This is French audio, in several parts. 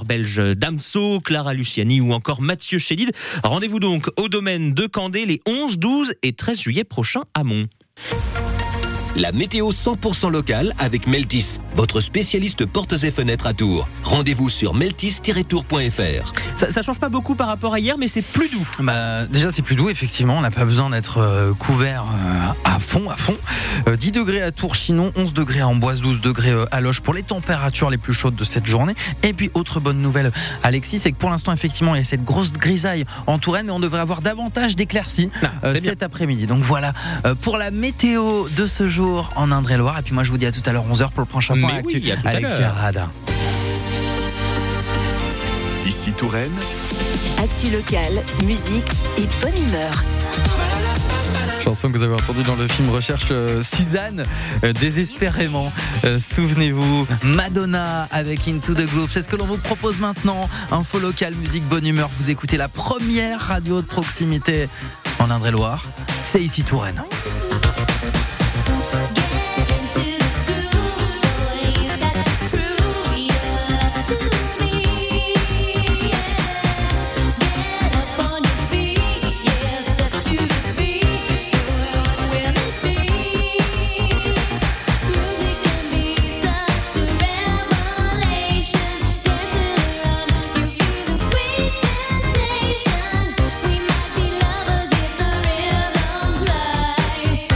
belge Damso, Clara Luciani ou encore Mathieu Chédid. Rendez-vous donc au domaine de Candé les 11, 12 et 13 juillet prochains à Mons. La météo 100% locale avec Meltis, votre spécialiste portes et fenêtres à Tours. Rendez-vous sur meltis-tours.fr. Ça change pas beaucoup par rapport à hier, mais c'est plus doux. Déjà c'est plus doux, effectivement, on n'a pas besoin d'être couvert à fond. 10 degrés à Tours-Chinon, 11 degrés à Amboise, 12 degrés à Loches pour les températures les plus chaudes de cette journée. Et puis autre bonne nouvelle, Alexis, c'est que pour l'instant effectivement il y a cette grosse grisaille en Touraine, mais on devrait avoir davantage d'éclaircies cet après-midi. Donc voilà pour la météo de ce jour en Indre-et-Loire. Et puis moi je vous dis à tout à l'heure 11h pour le prochain point actu. Oui, Alexis Arad. Ici Touraine. Actu locale, musique et bonne humeur. Chanson que vous avez entendue dans le film Recherche Suzanne, désespérément. Souvenez-vous, Madonna avec Into the Groove. C'est ce que l'on vous propose maintenant. Info locale, musique, bonne humeur. Vous écoutez la première radio de proximité en Indre-et-Loire. C'est ici Touraine. We might be lovers if the rhythm's right.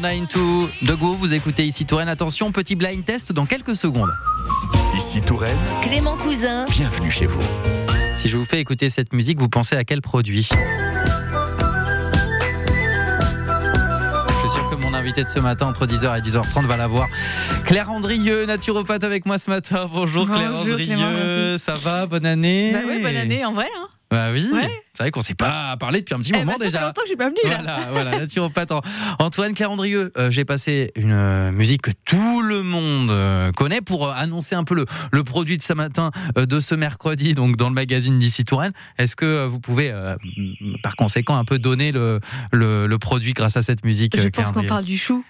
Madonna Into The Go, vous écoutez ici Touraine. Attention, petit blind test dans quelques secondes. Ici Touraine, Clément Cousin. bienvenue chez vous. Si je vous fais écouter cette musique, vous pensez à quel produit ? Je suis sûr que mon invité de ce matin entre 10h et 10h30 va l'avoir. Claire Andrieux, naturopathe avec moi ce matin. Bonjour Claire Bonjour, Andrieux, Clément, ça va ? Bonne année ? Bah oui, bonne année en vrai. Hein. Bah oui, Ouais. c'est vrai qu'on ne s'est pas parlé depuis un petit moment Ça déjà. fait longtemps que je suis pas venue là. Voilà, naturopathe. Antoine Claire Andrieux, j'ai passé une musique que tout le monde connaît pour annoncer un peu le produit de ce matin, de ce mercredi, donc dans le magazine d'ici Touraine. Est-ce que vous pouvez, par conséquent, un peu donner le produit grâce à cette musique Je Claire pense qu'on Andrieux ? parle du chou.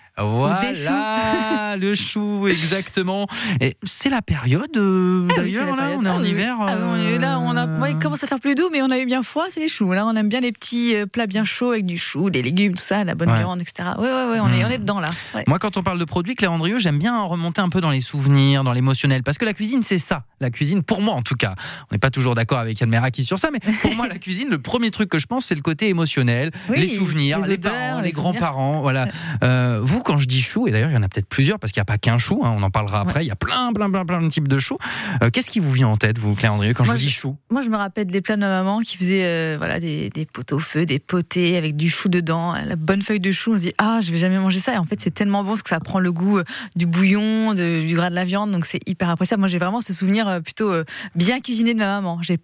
Voilà, le chou, exactement. Et c'est la période, oui, c'est d'ailleurs, la là, période. on est en Oui. hiver. On est là, il commence à faire plus doux, mais on a eu bien froid, c'est les choux. Là, on aime bien les petits plats bien chauds avec du chou, des légumes, tout ça, la bonne viande, etc. Ouais, on est dedans là. Ouais. Moi, quand on parle de produits, Claire Andrieux, j'aime bien remonter un peu dans les souvenirs, dans l'émotionnel, parce que la cuisine, c'est ça. La cuisine, pour moi en tout cas, on n'est pas toujours d'accord avec Yann Meraki sur ça, mais pour moi, la cuisine, le premier truc que je pense, c'est le côté émotionnel, Oui, les souvenirs, les les odeurs, parents, les les grands-parents. Voilà. Vous, quand je dis chou, et d'ailleurs, il y en a peut-être plusieurs, parce qu'il n'y a pas qu'un chou, hein, on en parlera après, il y a plein de types de choux. Qu'est-ce qui vous vient en tête, vous, Claire Andrieux, quand je vous dis chou ? Moi, je me rappelle des plats de ma maman qui faisait des pots au feu, des potés avec du chou dedans, la bonne feuille de chou. On se dit je vais jamais manger ça. Et en fait, c'est tellement bon parce que ça prend le goût du bouillon, du gras de la viande. Donc c'est hyper appréciable. Moi, j'ai vraiment ce souvenir plutôt bien cuisiné de ma maman. J'ai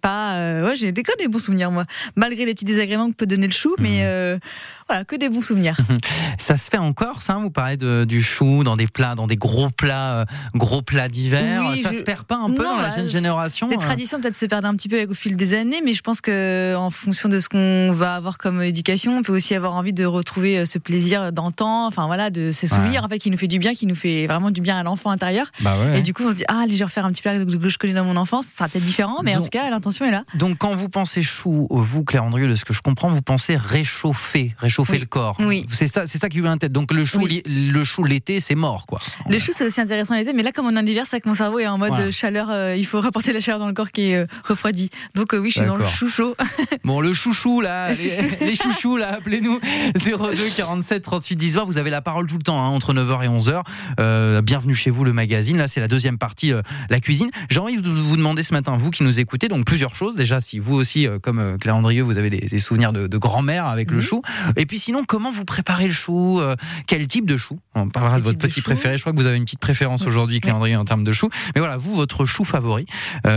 des bons souvenirs moi, malgré les petits désagréments que peut donner le chou, mais que des bons souvenirs. Ça se fait encore, ça ? Vous parlez du chou dans des plats, dans des gros plats d'hiver. Oui, ça se perd pas un peu dans la jeune génération ? Les traditions peut-être se perdent un petit peu au fil des années, mais je pense que en fonction de ce qu'on va avoir comme éducation, on peut aussi avoir envie de retrouver ce plaisir d'antan, de ce souvenir en fait qui nous fait du bien, qui nous fait vraiment du bien à l'enfant intérieur. Et du coup, on se dit allez, je vais refaire un petit plat que je connais dans mon enfance. Ça sera peut-être différent, mais en tout cas, l'intention est là. Donc, quand vous pensez chou, vous, Claire Andrieux, de ce que je comprends, vous pensez réchauffer le corps. Oui. C'est ça qui vous vient en tête. Donc, le chou l'été, c'est mort, quoi. Le chou, c'est aussi intéressant l'été, mais là, comme on est en hiver, c'est vrai que mon cerveau est en mode chaleur. Il faut rapporter la chaleur dans le corps qui est refroidi. Donc, oui, je suis dans le chou chaud. Bon, le chouchou, là, les chouchous, là, appelez-nous 02 47 38 10 20. Vous avez la parole tout le temps, entre 9h et 11h. Bienvenue chez vous, le magazine. Là, c'est la deuxième partie, la cuisine. J'ai envie de vous demander ce matin, vous qui nous écoutez, donc plusieurs choses. Déjà, si vous aussi, comme Claire Andrieux, vous avez des souvenirs de grand-mère avec le chou. Et puis sinon, comment vous préparez le chou ? Quel type de chou ? On parlera de votre petit préféré. Je crois que vous avez une petite préférence aujourd'hui, Claire Andrieux, en termes de chou. Mais voilà, vous, votre chou favori, lequel ?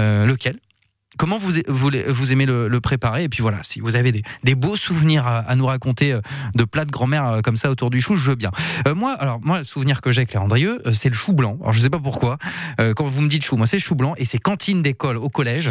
Comment vous aimez le préparer ? Et puis voilà, si vous avez des beaux souvenirs à nous raconter de plats de grand-mère comme ça autour du chou, je veux bien. Moi, le souvenir que j'ai, Claire Andrieux, c'est le chou blanc. Alors je sais pas pourquoi. Quand vous me dites chou, moi c'est le chou blanc et c'est cantine d'école au collège.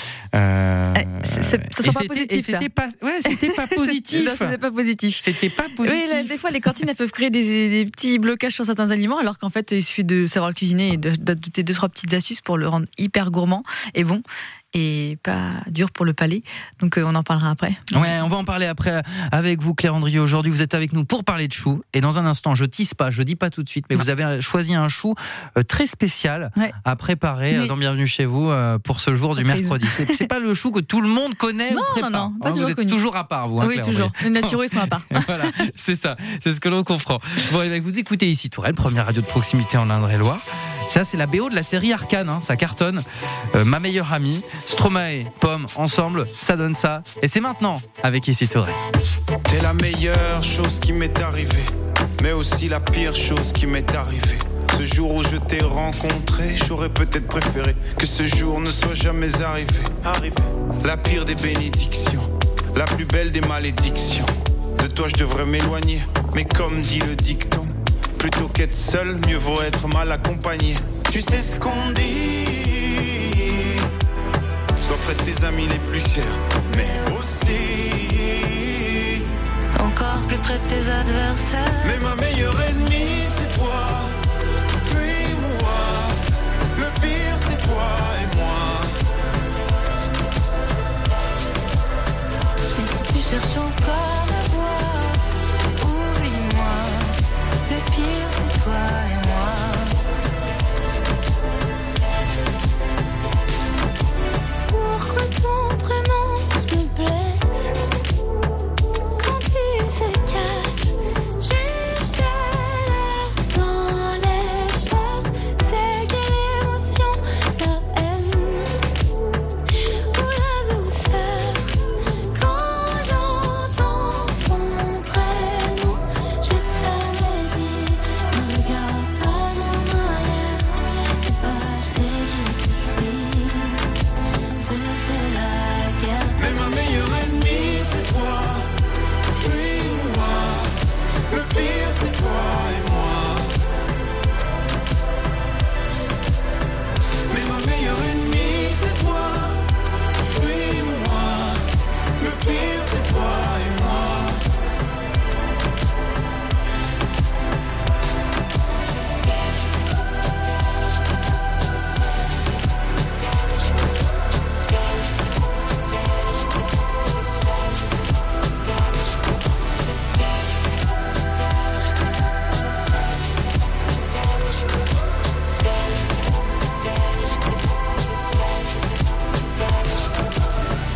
Ça sent pas positif. C'était pas positif. C'était pas positif. C'était pas positif. Oui, des fois les cantines elles peuvent créer des petits blocages sur certains aliments, alors qu'en fait il suffit de savoir le cuisiner et d'adopter 2-3 petites astuces pour le rendre hyper gourmand et bon. Et pas dur pour le palais. Donc on en parlera après. Ouais, on va en parler après avec vous, Claire Andrieux. Aujourd'hui, vous êtes avec nous pour parler de chou. Et dans un instant, je dis pas tout de suite, mais vous avez choisi un chou très spécial à préparer dans Bienvenue chez vous pour ce jour du mercredi. C'est pas le chou que tout le monde connaît ou prépare. Non, pas vous êtes toujours à part, vous. Oui, toujours. Les naturaux, ils sont à part. Voilà, c'est ça. C'est ce que l'on comprend. Bon, vous écoutez ici Touraine, première radio de proximité en Indre-et-Loire. Ça, c'est la BO de la série Arcane, ça cartonne. Ma meilleure amie, Stromae, Pomme, ensemble, ça donne ça. Et c'est maintenant, avec ici Touraine. T'es la meilleure chose qui m'est arrivée, mais aussi la pire chose qui m'est arrivée. Ce jour où je t'ai rencontré, j'aurais peut-être préféré que ce jour ne soit jamais arrivé. La pire des bénédictions, la plus belle des malédictions. De toi je devrais m'éloigner, mais comme dit le dicton, plutôt qu'être seul, mieux vaut être mal accompagné. Tu sais ce qu'on dit, sois près de tes amis les plus chers, mais aussi encore plus près de tes adversaires. Mais ma meilleure ennemie c'est toi, puis moi. Le pire c'est toi et moi. Mais si tu cherches encore à voir, oublie-moi. Le pire c'est toi et moi. Pourquoi ton prénom me blesse quand il se cache juste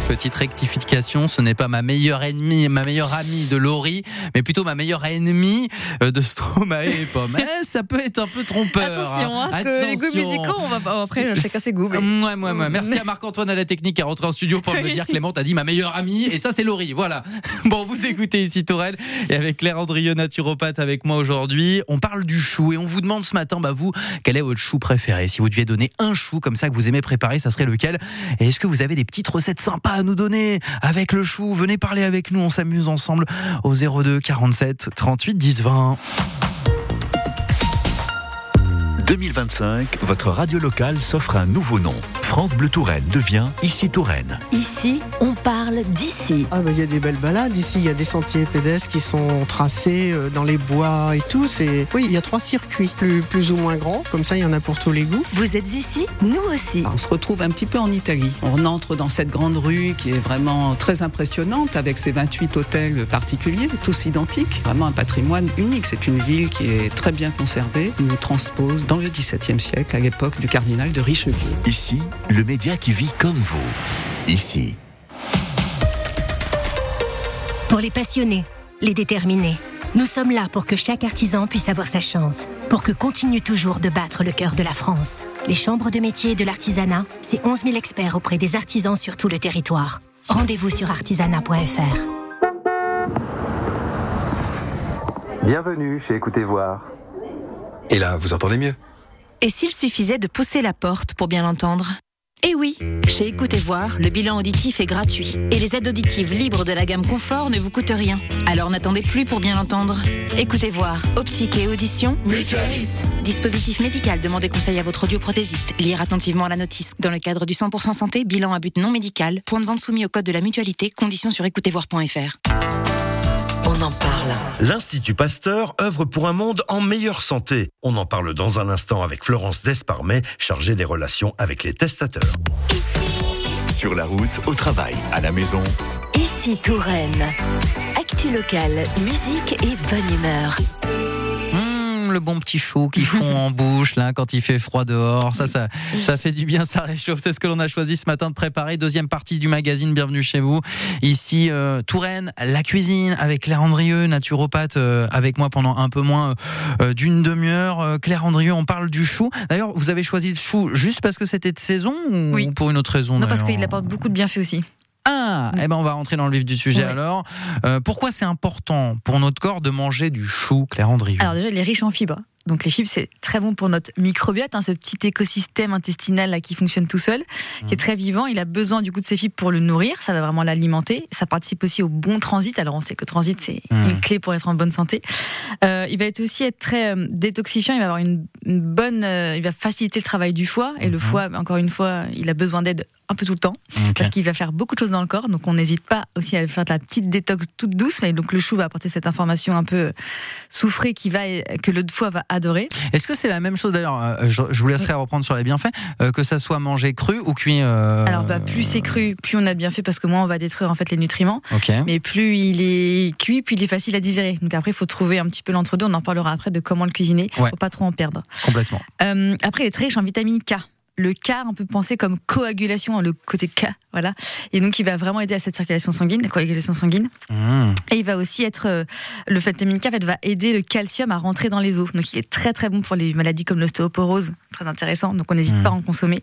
Petite rectification, ce n'est pas ma meilleure amie de Laurie, mais plutôt ma meilleure ennemie de Stromae et Pomme. Ça peut être un peu trompeur. Attention, parce que les goûts musicaux, on va après chacun ses goûts. Mais... Ouais. Merci à Marc-Antoine à la technique qui est rentré en studio pour me dire Clément t'as dit ma meilleure amie et ça c'est Laurie. Voilà. Bon, vous écoutez ici Tourelle et avec Claire Andrieux, naturopathe avec moi aujourd'hui. On parle du chou et on vous demande ce matin, vous, quel est votre chou préféré? Si vous deviez donner un chou comme ça que vous aimez préparer, ça serait lequel? Et est-ce que vous avez des petites recettes sympas à nous donner avec le chou? Venez parler avec nous, on s'amuse ensemble au 02 47 38 10 20. 2025, votre radio locale s'offre un nouveau nom. France Bleu Touraine devient Ici Touraine. Ici, on parle d'ici. Il y a des belles balades ici, il y a des sentiers pédestres qui sont tracés dans les bois et tout. Oui, il y a 3 circuits plus ou moins grands, comme ça il y en a pour tous les goûts. Vous êtes ici, nous aussi. On se retrouve un petit peu en Italie. On entre dans cette grande rue qui est vraiment très impressionnante avec ses 28 hôtels particuliers, tous identiques. Vraiment un patrimoine unique. C'est une ville qui est très bien conservée, nous transpose dans le XVIIe siècle, à l'époque du cardinal de Richelieu. Ici, le média qui vit comme vous. Ici. Pour les passionnés, les déterminés, nous sommes là pour que chaque artisan puisse avoir sa chance, pour que continue toujours de battre le cœur de la France. Les chambres de métiers et de l'artisanat, c'est 11 000 experts auprès des artisans sur tout le territoire. Rendez-vous sur artisanat.fr. Bienvenue chez Écoutez Voir. Et là, vous entendez mieux? Et s'il suffisait de pousser la porte pour bien l'entendre? Eh oui, chez Écoutez Voir, le bilan auditif est gratuit. Et les aides auditives libres de la gamme Confort ne vous coûtent rien. Alors n'attendez plus pour bien l'entendre. Écoutez Voir, optique et audition, mutualiste. Dispositif médical, demandez conseil à votre audioprothésiste. Lire attentivement la notice. Dans le cadre du 100% santé, bilan à but non médical. Point de vente soumis au code de la mutualité. Conditions sur écoutezvoir.fr. On en parle. L'Institut Pasteur œuvre pour un monde en meilleure santé. On en parle dans un instant avec Florence Desparmet, chargée des relations avec les testateurs. Sur la route, au travail, à la maison. Ici Touraine. Actu locale, musique et bonne humeur. Le bon petit chou qui fond en bouche là quand il fait froid dehors, ça fait du bien, ça réchauffe. C'est ce que l'on a choisi ce matin de préparer. Deuxième partie du magazine, bienvenue chez vous. Ici Touraine, la cuisine avec Claire Andrieux, naturopathe avec moi pendant un peu moins d'une demi-heure. Claire Andrieux, on parle du chou. D'ailleurs, vous avez choisi le chou juste parce que c'était de saison ou pour une autre raison? Non, parce qu'il apporte beaucoup de bienfaits aussi. On va rentrer dans le vif du sujet alors. Pourquoi c'est important pour notre corps de manger du chou, Claire Andrieux? Alors déjà, il est riche en fibres. Donc les fibres, c'est très bon pour notre microbiote, ce petit écosystème intestinal là, qui fonctionne tout seul, qui est très vivant. Il a besoin du coup de ces fibres pour le nourrir, ça va vraiment l'alimenter. Ça participe aussi au bon transit. Alors on sait que le transit, c'est une clé pour être en bonne santé. Il va aussi être très détoxifiant, il va avoir une bonne... il va faciliter le travail du foie. Et le foie, encore une fois, il a besoin d'aide un peu tout le temps, parce qu'il va faire beaucoup de choses dans le corps. Donc on n'hésite pas aussi à faire de la petite détox toute douce. Mais donc le chou va apporter cette information un peu soufrée que le foie va adorer. Est-ce que c'est la même chose d'ailleurs, je vous laisserai reprendre sur les bienfaits, que ça soit mangé cru ou cuit Alors plus c'est cru, plus on a de bienfaits parce que moins on va détruire en fait les nutriments. Mais plus il est cuit, plus il est facile à digérer. Donc après il faut trouver un petit peu l'entre-deux, on en parlera après de comment le cuisiner, faut pas trop en perdre. Complètement. Après il est très riche en vitamine K. Le K, on peut penser comme coagulation, le côté K, voilà. Et donc, il va vraiment aider à cette circulation sanguine, la coagulation sanguine. Et il va aussi être, le vitamine K, en fait, va aider le calcium à rentrer dans les os. Donc, il est très, très bon pour les maladies comme l'ostéoporose. Très intéressant. Donc, on n'hésite pas à en consommer.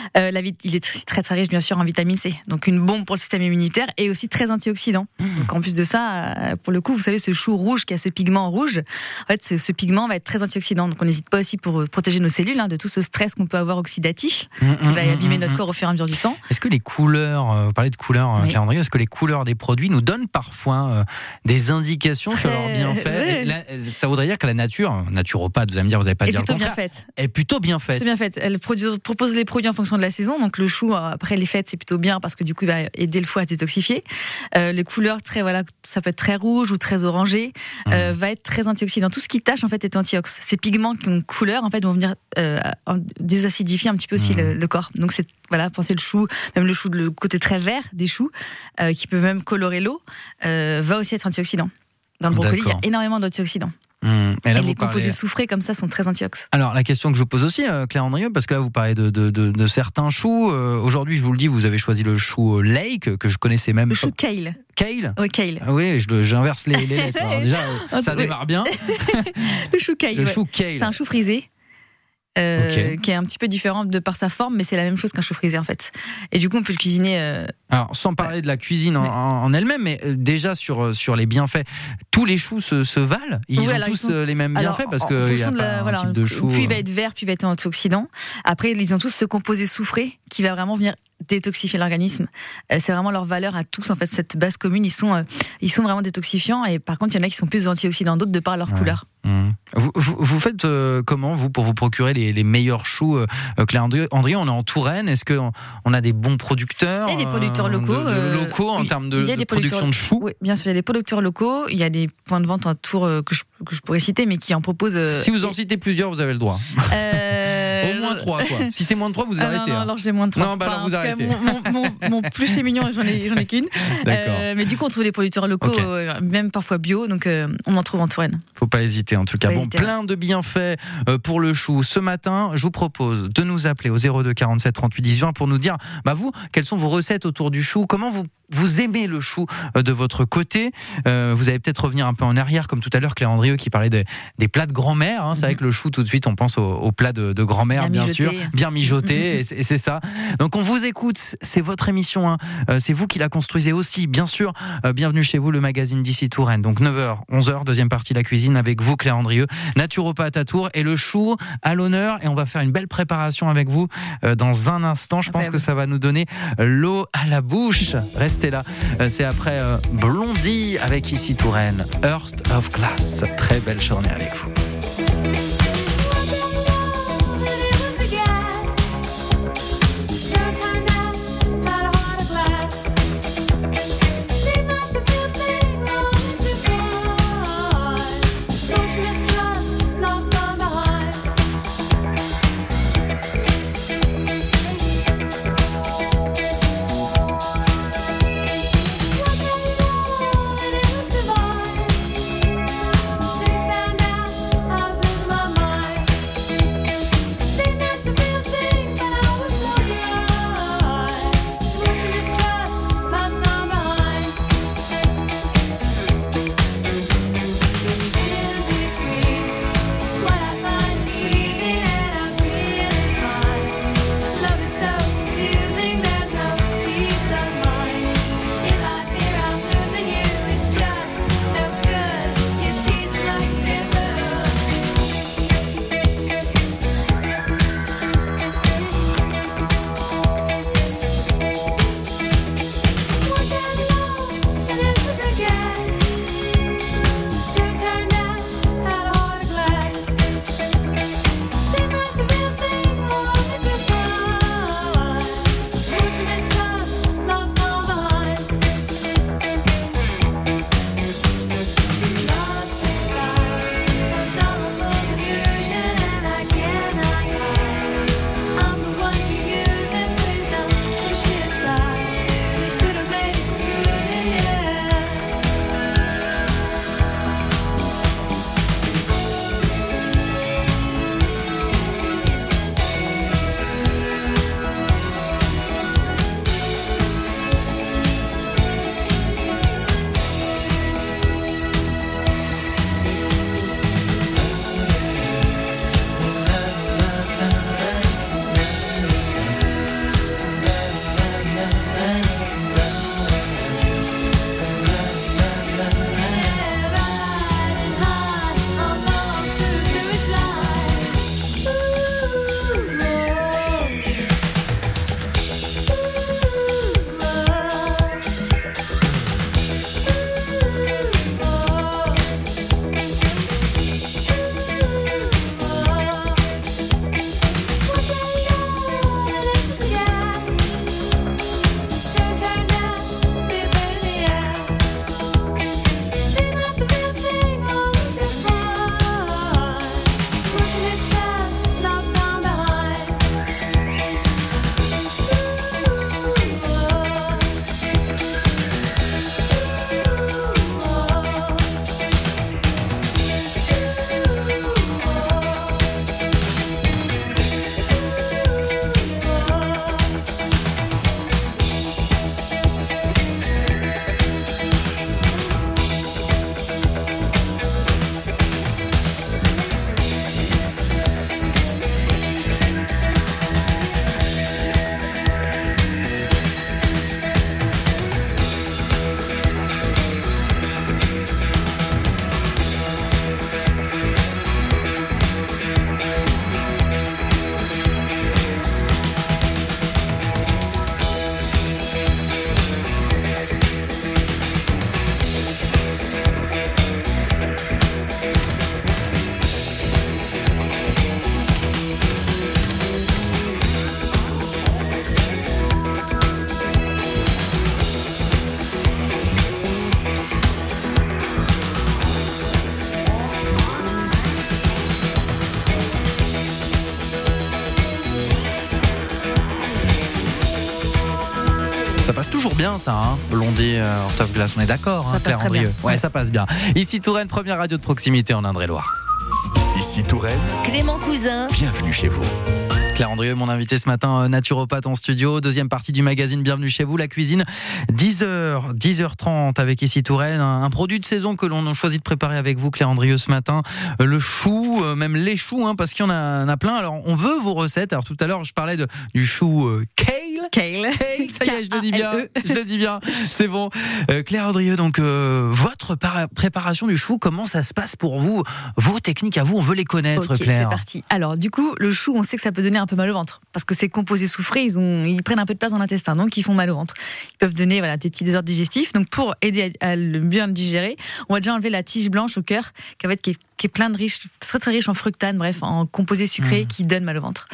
Il est très, très riche, bien sûr, en vitamine C. Donc, une bombe pour le système immunitaire et aussi très antioxydant. Donc, en plus de ça, pour le coup, vous savez, ce chou rouge qui a ce pigment rouge, en fait, ce pigment va être très antioxydant. Donc, on n'hésite pas aussi pour protéger nos cellules, de tout ce stress qu'on peut avoir oxydatif. Qui va abîmer notre corps au fur et à mesure du temps. Est-ce que les couleurs, vous parlez de couleurs, Claire Andrieux, est-ce que les couleurs des produits nous donnent parfois des indications sur leurs bienfaits? Là, ça voudrait dire que la naturopathe, vous allez me dire, vous n'avez pas dire le contraire, est plutôt bien faite. C'est bien fait. Elle propose les produits en fonction de la saison. Donc le chou, après les fêtes, c'est plutôt bien parce que du coup, il va aider le foie à détoxifier. Les couleurs, ça peut être très rouge ou très orangé, va être très antioxydant. Tout ce qui tâche, en fait, est antiox. Ces pigments qui ont couleur, en fait, vont venir désacidifier un petit peu aussi le corps. Donc c'est pensez le chou, même le chou, le côté très vert des choux, qui peut même colorer l'eau, va aussi être antioxydant. Dans le brocoli, il y a énormément d'antioxydants. Et là, les composés soufrés comme ça sont très antioxydants. Alors la question que je vous pose aussi, Claire Andrieux, parce que là vous parlez de certains choux. Aujourd'hui, je vous le dis, vous avez choisi le chou Lake, que je connaissais même. Le chou Kale. Kale ? Oui, Kale. Ah oui, j'inverse les lettres. Alors déjà, ça démarre bien. Le chou Kale. Le chou Kale. C'est un chou frisé. Qui est un petit peu différent de par sa forme, mais c'est la même chose qu'un chou frisé en fait. Et du coup, on peut le cuisiner. Alors, sans parler de la cuisine en elle-même, mais déjà sur les bienfaits, tous les choux se valent. Ils ont tous les mêmes bienfaits parce que y a pas un type de chou. Plus il va être vert, plus il va être antioxydant. Après, ils ont tous ce composé soufré qui va vraiment venir détoxifier l'organisme. C'est vraiment leur valeur à tous en fait, cette base commune. Ils sont vraiment détoxifiants. Et par contre, il y en a qui sont plus antioxydants, d'autres de par leur couleur. Vous faites comment vous pour vous procurer les meilleurs choux, Claire Andrieux? On est en Touraine. Est-ce que on a des bons producteurs? Il y a des producteurs locaux, en termes de production de choux. Oui, bien sûr, il y a des producteurs locaux. Il y a des points de vente en Tour que je pourrais citer, mais qui en proposent. Si vous en citez plusieurs, vous avez le droit. Au moins 3 quoi. Si c'est moins de 3, vous arrêtez. Non, j'ai moins de 3. Non, bah alors vous arrêtez. Mon plus chez mignon, j'en ai qu'une. D'accord. Mais du coup, on trouve des producteurs locaux, même parfois bio, donc on en trouve en Touraine. Faut pas hésiter en tout cas. Plein de bienfaits pour le chou. Ce matin, je vous propose de nous appeler au 02 47 38 18 pour nous dire, vous, quelles sont vos recettes autour du chou? Comment vous aimez le chou de votre côté? Vous allez peut-être revenir un peu en arrière, comme tout à l'heure Claire Andrieux qui parlait des plats de grand-mère. C'est vrai que le chou, tout de suite, on pense aux plats de grand-mère, bien sûr, bien mijoté, et c'est ça. Donc on vous écoute, c'est votre émission, c'est vous qui la construisez aussi, bien sûr. Bienvenue chez vous, le magazine d'ici Touraine. Donc 9h, 11h, deuxième partie de la cuisine avec vous, Claire Andrieux, naturopathe à Tours, et le chou à l'honneur. Et on va faire une belle préparation avec vous dans un instant. Je pense que ça va nous donner l'eau à la bouche. Restez là. C'est après Blondie avec ici Touraine, Earth of Glass. Très belle journée avec vous. Ça passe toujours bien ça, hein, Blondie, Ortov Glace, on est d'accord, Ça passe très Claire-Andrieux. bien. Ouais, ça passe bien. Ici Touraine, première radio de proximité en Indre-et-Loire. Ici Touraine, Clément Cousin. bienvenue chez vous. Claire-Andrieux, mon invité ce matin, naturopathe en studio. Deuxième partie du magazine Bienvenue chez vous, la cuisine. 10h, 10h30 avec ici Touraine. Un produit de saison que l'on a choisi de préparer avec vous, Claire-Andrieux, ce matin. Le chou, même les choux, hein, parce qu'il y en a plein. Alors, on veut vos recettes. Alors, tout à l'heure, je parlais du chou kale. Kale. Ça y est, je le dis bien. C'est bon. Claire-Andrieux, donc, votre préparation du chou, comment ça se passe pour vous? Vos techniques à vous, on veut les connaître, Ok, Claire. c'est parti. Alors, du coup, le chou, on sait que ça peut donner un peu mal au ventre parce que ces composés soufrés, ils prennent un peu de place dans l'intestin, donc ils font mal au ventre. Ils peuvent donner des petits désordres digestifs. Donc, pour aider à bien le digérer, on va déjà enlever la tige blanche au cœur, qui est plein de très très riche en fructane, bref, en composés sucrés qui donnent mal au ventre.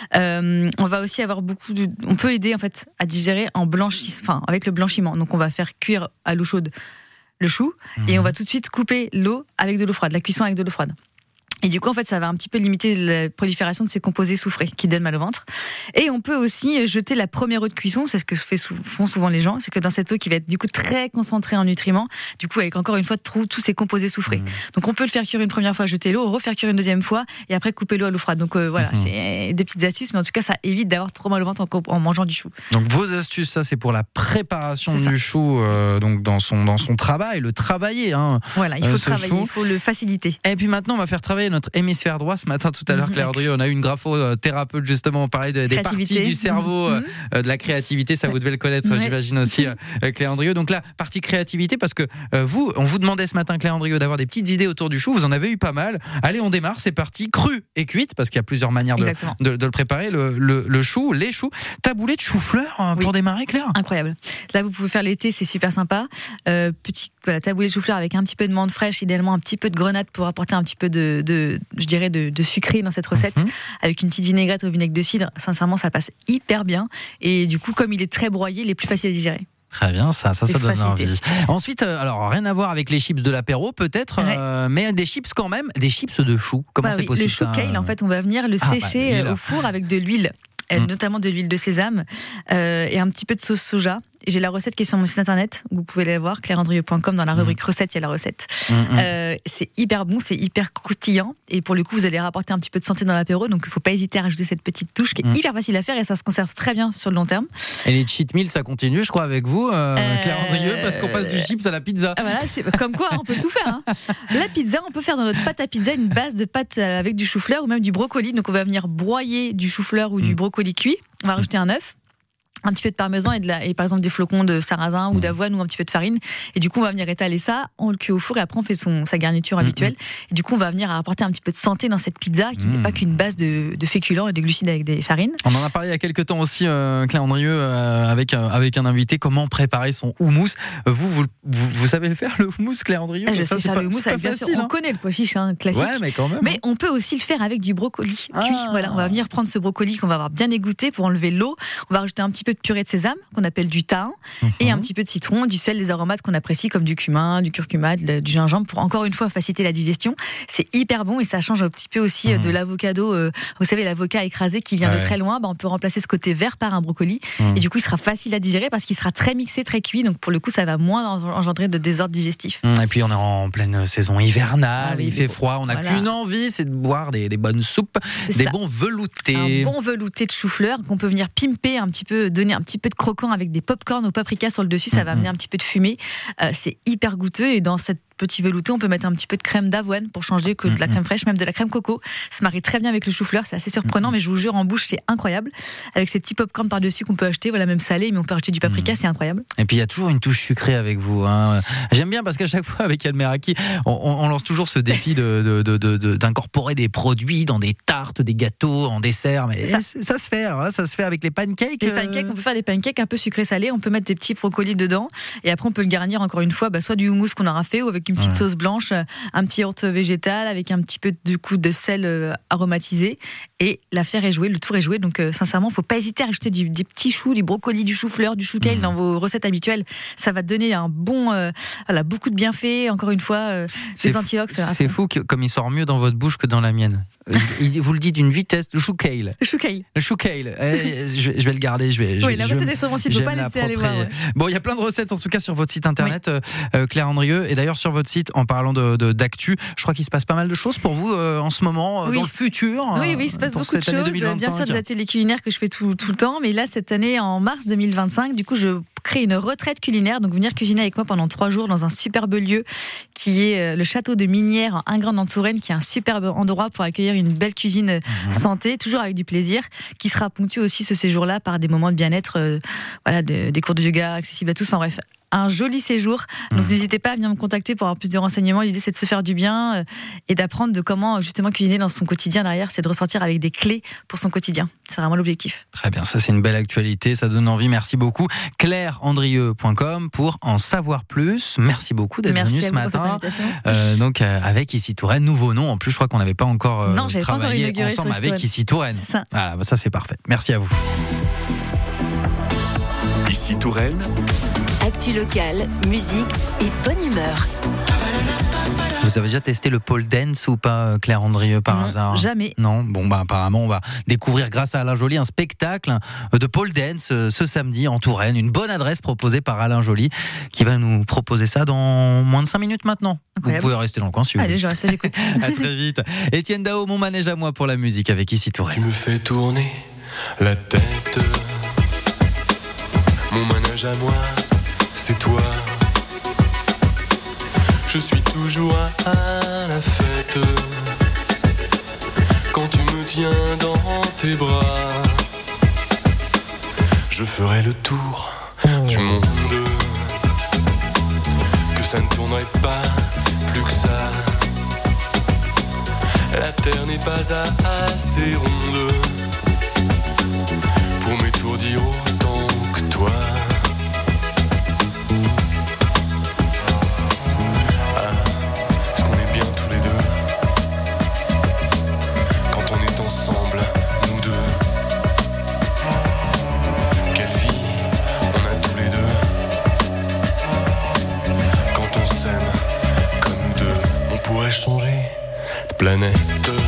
On va aussi avoir on peut aider en fait à digérer avec le blanchiment. Donc, on va faire cuire à l'eau chaude le chou et on va tout de suite couper l'eau avec de l'eau froide, la cuisson avec de l'eau froide. Et du coup, en fait, ça va un petit peu limiter la prolifération de ces composés soufrés qui donnent mal au ventre. Et on peut aussi jeter la première eau de cuisson, c'est ce que font souvent les gens, c'est que dans cette eau qui va être du coup très concentrée en nutriments, du coup avec encore une fois tous ces composés soufrés. Donc on peut le faire cuire une première fois, jeter l'eau, refaire cuire une deuxième fois et après couper l'eau à l'eau froide. Donc voilà, c'est des petites astuces, mais en tout cas ça évite d'avoir trop mal au ventre en mangeant du chou. Donc vos astuces, ça c'est pour la préparation du chou, donc dans son travail, le travailler. Hein, voilà, il faut travailler, il faut le faciliter. Et puis maintenant, on va faire travailler notre hémisphère droit. Ce matin, tout à l'heure, Claire-Andrieux, on a eu une graphothérapeute justement, on parlait des parties du cerveau, de la créativité. Ça vous devez le connaître, j'imagine aussi, Claire-Andrieux. Donc là, partie créativité, parce que on vous demandait ce matin, Claire-Andrieux, d'avoir des petites idées autour du chou. Vous en avez eu pas mal. Allez, on démarre. C'est parti, cru et cuite, parce qu'il y a plusieurs manières de le préparer. Le chou, les choux. Taboulé de chou-fleur pour démarrer, Claire. Incroyable. Là, vous pouvez faire l'été, c'est super sympa. Taboulé de chou-fleur avec un petit peu de menthe fraîche, idéalement un petit peu de grenade pour apporter un petit peu de sucré dans cette recette, avec une petite vinaigrette au vinaigre de cidre. Sincèrement, ça passe hyper bien. Et du coup, comme il est très broyé, il est plus facile à digérer. Très bien, ça donne envie. Ensuite, alors rien à voir avec les chips de l'apéro peut-être, mais des chips quand même, des chips de chou. Comment c'est possible? Le chou kale, en fait, on va venir le sécher au four avec de l'huile. Notamment de l'huile de sésame et un petit peu de sauce soja. Et j'ai la recette qui est sur mon site internet, vous pouvez la voir, claireandrieux.com, dans la rubrique recettes, il y a la recette. C'est hyper bon, c'est hyper croustillant, et pour le coup, vous allez rapporter un petit peu de santé dans l'apéro, donc il ne faut pas hésiter à rajouter cette petite touche qui est hyper facile à faire et ça se conserve très bien sur le long terme. Et les cheat meals, ça continue, je crois, avec vous, Claire-Andrieux, parce qu'on passe du chips à la pizza. Voilà, comme quoi, on peut tout faire. Hein. La pizza, on peut faire dans notre pâte à pizza une base de pâte avec du chou-fleur ou même du brocoli, donc on va venir broyer du chou-fleur ou du brocoli cuit, on va rajouter un œuf, un petit peu de parmesan et par exemple des flocons de sarrasin ou d'avoine ou un petit peu de farine, et du coup on va venir étaler ça, on le cuit au four et après on fait sa garniture habituelle, et du coup on va venir apporter un petit peu de santé dans cette pizza qui n'est pas qu'une base de féculents et de glucides avec des farines. On en a parlé il y a quelques temps aussi, Claire-Andrieux, avec un invité, comment préparer son houmous. Vous savez le faire, le houmous, Claire-Andrieux? Je sais faire le houmous avec, bien sûr, on connaît le pois chiche classique, mais quand même. Mais on peut aussi le faire avec du brocoli cuit. Voilà, on va venir prendre ce brocoli qu'on va avoir bien égoutté pour enlever l'eau, on va rajouter un petit peu de purée de sésame qu'on appelle du thym et un petit peu de citron, du sel, des aromates qu'on apprécie comme du cumin, du curcuma, du gingembre pour encore une fois faciliter la digestion. C'est hyper bon et ça change un petit peu aussi de l'avocado. Vous savez, l'avocat écrasé qui vient de très loin, on peut remplacer ce côté vert par un brocoli et du coup il sera facile à digérer parce qu'il sera très mixé, très cuit, donc pour le coup ça va moins engendrer de désordre digestif. Et puis on est en pleine saison hivernale, il fait froid, on n'a qu'une envie, c'est de boire des bonnes soupes, bons veloutés. Un bon velouté de chou-fleur qu'on peut venir pimper un petit peu, donner un petit peu de croquant avec des pop-corn au paprika sur le dessus, ça va amener un petit peu de fumée. C'est hyper goûteux et dans cette petit velouté, on peut mettre un petit peu de crème d'avoine pour changer que de la crème fraîche, même de la crème coco. Ça se marie très bien avec le chou-fleur, c'est assez surprenant, mais je vous jure, en bouche, c'est incroyable. Avec ces petits pop-corn par-dessus qu'on peut acheter, même salé, mais on peut acheter du paprika, c'est incroyable. Et puis il y a toujours une touche sucrée avec vous. Hein. J'aime bien parce qu'à chaque fois avec Yann Meraki, on lance toujours ce défi d'incorporer des produits dans des tartes, des gâteaux, en dessert. Mais ça se fait. Alors là, ça se fait avec les pancakes. Les pancakes, on peut faire des pancakes un peu sucrés-salés. On peut mettre des petits brocolis dedans et après on peut le garnir encore une fois, soit du houmous qu'on aura fait ou avec avec une petite sauce blanche, un petit yaourt végétal avec un petit peu du coup de sel aromatisé, et l'affaire est jouée, le tour est joué. Donc sincèrement, faut pas hésiter à rajouter des petits choux, du brocoli, du chou-fleur, du chou kale dans vos recettes habituelles. Ça va donner un bon, beaucoup de bienfaits. Encore une fois, des antioxydants. C'est fou comme il sort mieux dans votre bouche que dans la mienne. Vous le dites d'une vitesse. Le chou kale. Le chou kale. Le chou kale. Je vais le garder. La recette est sur mon site. Faut pas laisser aller voir. Ouais. Bon, il y a plein de recettes en tout cas sur votre site internet, Claire Andrieux. Et d'ailleurs sur votre site, en parlant d'actu, je crois qu'il se passe pas mal de choses pour vous en ce moment, dans le futur. Oui, il se passe beaucoup de choses. 2025. Bien sûr, des ateliers culinaires que je fais tout le temps, mais là cette année, en mars 2025, du coup, je crée une retraite culinaire. Donc venir cuisiner avec moi pendant 3 jours dans un superbe lieu qui est le château de Minières en Ingrandes en Touraine, qui est un superbe endroit pour accueillir une belle cuisine santé, toujours avec du plaisir, qui sera ponctué aussi ce séjour-là par des moments de bien-être, des cours de yoga accessibles à tous. Enfin bref, un joli séjour. Donc n'hésitez pas à venir me contacter pour avoir plus de renseignements. L'idée, c'est de se faire du bien et d'apprendre de comment justement cuisiner dans son quotidien. Derrière, c'est de ressortir avec des clés pour son quotidien. C'est vraiment l'objectif. Très bien, ça c'est une belle actualité, ça donne envie. Merci beaucoup. ClaireAndrieux.com pour en savoir plus. Merci beaucoup d'être venue ce matin. Donc avec Ici Touraine, nouveau nom. En plus, je crois qu'on n'avait pas encore travaillé ensemble avec Ici Touraine. C'est ça. Voilà, ça c'est parfait. Merci à vous. Ici Touraine. Actu locale, musique et bonne humeur. Vous avez déjà testé le pole dance ou pas, Claire Andrieux, par hasard ? Jamais. Non. Bon, apparemment, on va découvrir grâce à Alain Joly un spectacle de pole dance ce samedi en Touraine. Une bonne adresse proposée par Alain Joly qui va nous proposer ça dans moins de 5 minutes maintenant. Incroyable. Vous pouvez rester dans le coin si vous voulez. Allez, je reste, j'écoute. À très vite. Étienne Dao, mon manège à moi pour la musique avec Ici Touraine. Tu me fais tourner la tête. Mon manège à moi, c'est toi. Je suis toujours à la fête quand tu me tiens dans tes bras. Je ferai le tour du monde, que ça ne tournerait pas plus que ça. La terre n'est pas assez ronde pour m'étourdir autant que toi. Ensemble, nous deux. Quelle vie on a tous les deux. Quand on s'aime comme nous deux, on pourrait changer de planète.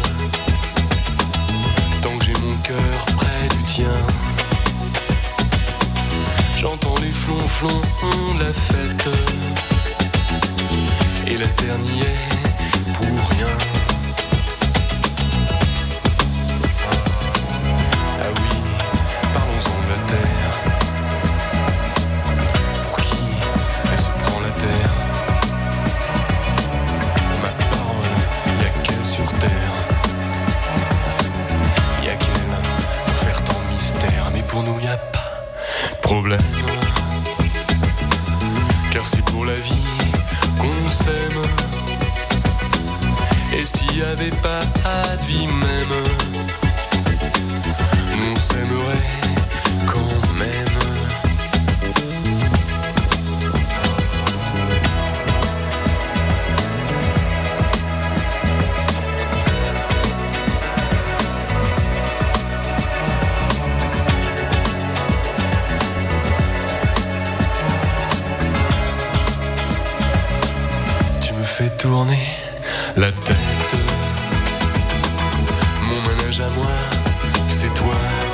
Tant que j'ai mon cœur près du tien, j'entends les flonflons de la fête. Et la terre n'y est pour rien. Pour nous, y a pas de problème, car c'est pour la vie qu'on s'aime. Et s'il y avait pas de vie même, nous on s'aimerait quand même. Fais tourner la tête. Mon manège à moi, c'est toi.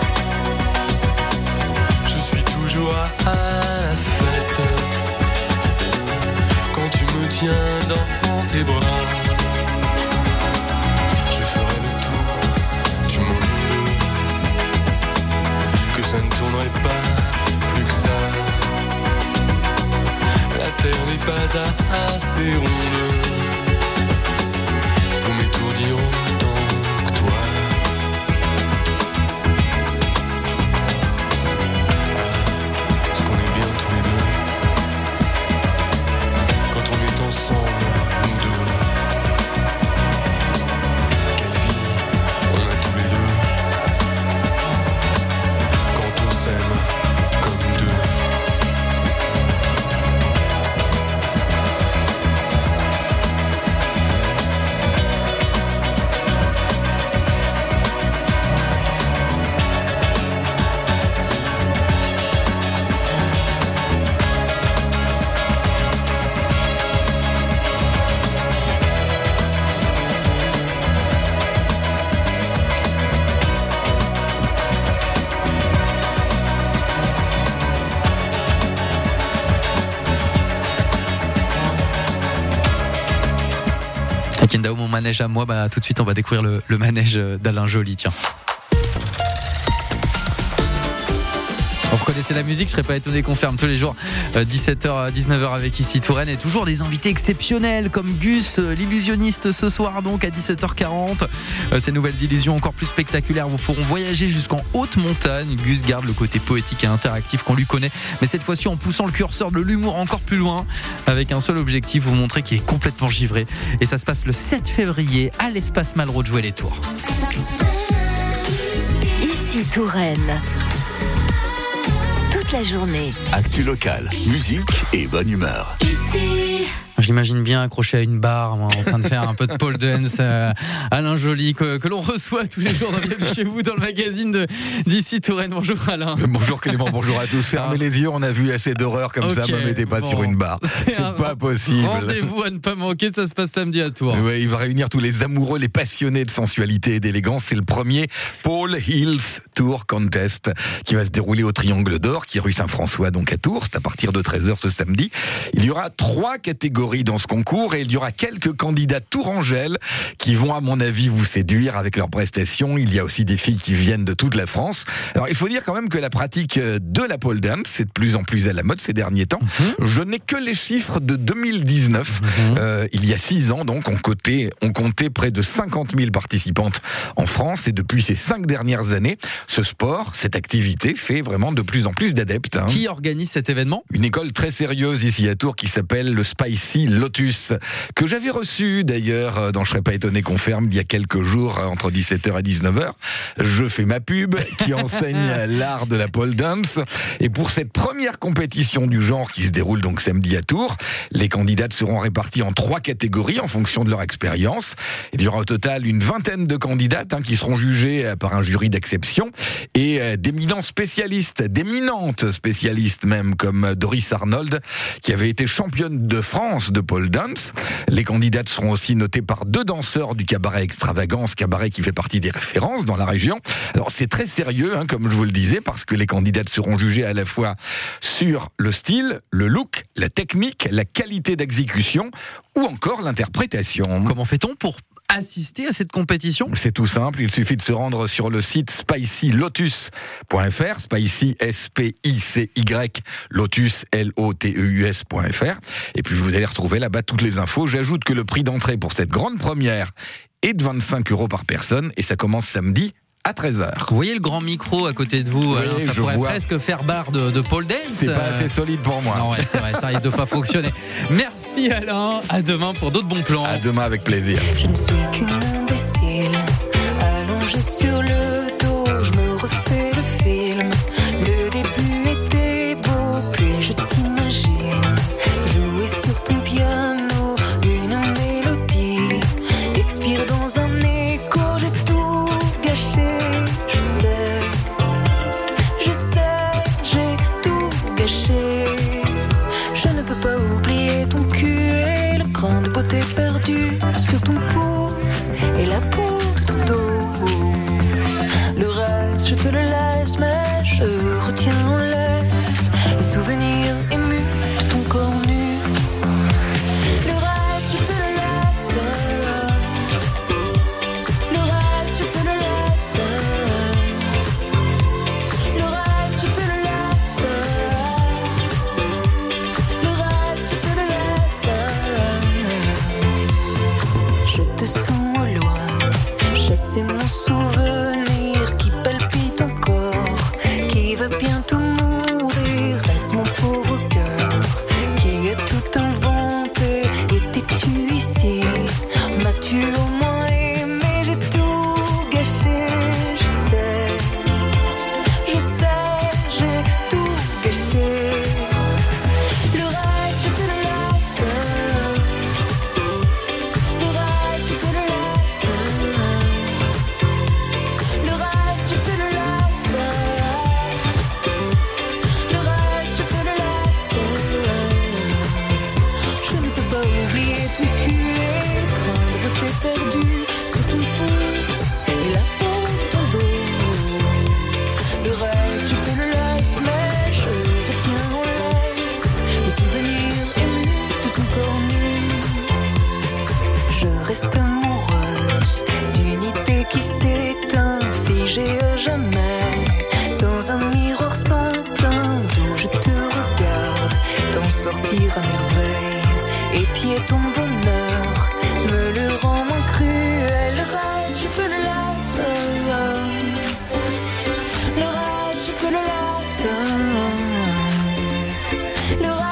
Je suis toujours à la fête quand tu me tiens dans tes bras. Je ferai le tour du monde, que ça ne tournerait pas plus que ça. La terre n'est pas assez ronde pour m'étourdir autant que toi. Est-ce qu'on est bien tous les deux quand on est ensemble, nous deux? Quelle vie on a tous les deux quand on s'aime comme nous deux. Kenda, mon manège à moi, tout de suite on va découvrir le manège d'Alain Joly, tiens. Vous reconnaissez la musique, je serais pas étonné qu'on ferme tous les jours 17h, 19h avec ici Touraine, et toujours des invités exceptionnels comme Gus, l'illusionniste ce soir donc à 17h40. Ces nouvelles illusions encore plus spectaculaires vous feront voyager jusqu'en haute montagne. Gus garde le côté poétique et interactif qu'on lui connaît, mais cette fois-ci en poussant le curseur de l'humour encore plus loin, avec un seul objectif, vous montrer qu'il est complètement givré. Et ça se passe le 7 février à l'espace Malraux de Jouer-les-Tours. Ici Touraine. Toute la journée. Actu locale, musique et bonne humeur. Ici. J'imagine bien accroché à une barre, moi, en train de faire un peu de pole dance. Alain Joly, que l'on reçoit tous les jours dans Bienvenue chez vous dans le magazine d'ici Touraine. Bonjour Alain. Bonjour Clément, bonjour à tous. Fermez les yeux, on a vu assez d'horreurs comme ça, ne me mettez pas sur une barre. C'est pas possible. Rendez-vous à ne pas manquer, ça se passe samedi à Tours. Oui, il va réunir tous les amoureux, les passionnés de sensualité et d'élégance. C'est le premier Paul Hills Tour Contest qui va se dérouler au Triangle d'Or, qui est rue Saint-François, donc à Tours. C'est à partir de 13h ce samedi. Il y aura 3 catégories dans ce concours et il y aura quelques candidats tourangelles qui vont à mon avis vous séduire avec leurs prestations. Il y a aussi des filles qui viennent de toute la France. Alors il faut dire quand même que la pratique de la pole dance c'est de plus en plus à la mode ces derniers temps. Je n'ai que les chiffres de 2019. Il y a 6 ans donc on comptait près de 50 000 participantes en France et depuis ces 5 dernières années ce sport, cette activité fait vraiment de plus en plus d'adeptes. Qui organise cet événement ? Une école très sérieuse ici à Tours qui s'appelle le Spicy Lotus, que j'avais reçu d'ailleurs dans Je serais pas étonné qu'on ferme il y a quelques jours entre 17h et 19h. Je fais ma pub qui enseigne l'art de la pole dance et pour cette première compétition du genre qui se déroule donc samedi à Tours, les candidates seront réparties en 3 catégories en fonction de leur expérience. Il y aura au total une vingtaine de candidates qui seront jugées par un jury d'exception et d'éminentes spécialistes même comme Doris Arnold qui avait été championne de France de pole dance. Les candidates seront aussi notées par 2 danseurs du cabaret Extravagance, cabaret qui fait partie des références dans la région. Alors c'est très sérieux, comme je vous le disais, parce que les candidates seront jugées à la fois sur le style, le look, la technique, la qualité d'exécution ou encore l'interprétation. Comment fait-on pour assister à cette compétition ? C'est tout simple, il suffit de se rendre sur le site spicylotus.fr, spicy S-P-I-C-Y, lotus L-O-T-E-U-S.fr, et puis vous allez retrouver là-bas toutes les infos. J'ajoute que le prix d'entrée pour cette grande première est de 25 € par personne et ça commence samedi à 13h. Vous voyez le grand micro à côté de vous, Alain, ça pourrait presque faire barre de pole dance. C'est pas assez solide pour moi. Non, c'est vrai, ça risque de pas fonctionner. Merci Alain, à demain pour d'autres bons plans. À demain avec plaisir. Je ne suis qu'une imbécile, allongée sur le dos, je me refais le film. Le début était beau, puis je t'imagine jouer sur ton piano, une mélodie expire dans un écho, j'ai tout gâché. Je sais, j'ai tout gâché. Je ne peux pas oublier ton cul et le grain de beauté perdu sur ton pouce et la peau de ton dos. Le reste, je te le laisse, mais je retiens en laisse le souvenir ému de ton corps nu. Le reste, je te le laisse. Le reste, je te le laisse. Le reste, je te le laisse. Le reste, je te le laisse. tire à merveille. Et puis ton bonheur me le rend moins cruel. Le reste, je te le laisse. Le reste, je te le laisse. Le reste,